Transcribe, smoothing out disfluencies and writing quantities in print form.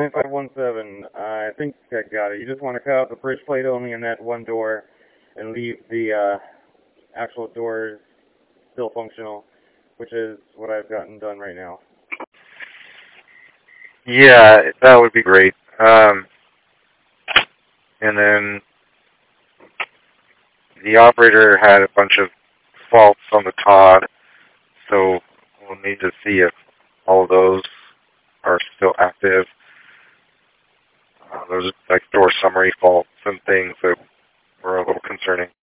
9517, I think I got it. You just want to cut out the bridge plate only in that one door and leave the actual doors still functional, which is what I've gotten done right now. Yeah, that would be great. And then the operator had a bunch of faults on the TOD, so we'll need to see if all of those are still active. Those are like door summary faults and things that were a little concerning.